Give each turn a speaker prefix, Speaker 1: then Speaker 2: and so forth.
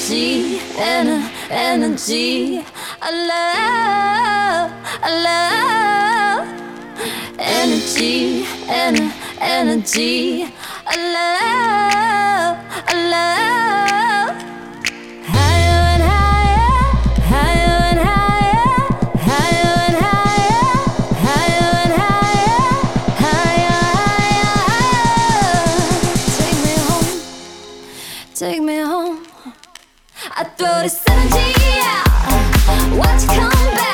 Speaker 1: energy, energy. I love, I love. Energy, energy. I love, I love. Higher and higher, higher and higher, higher and higher, higher and higher, higher, higher, higher. Take me home, take me home. I throw this energy out, watch you come back.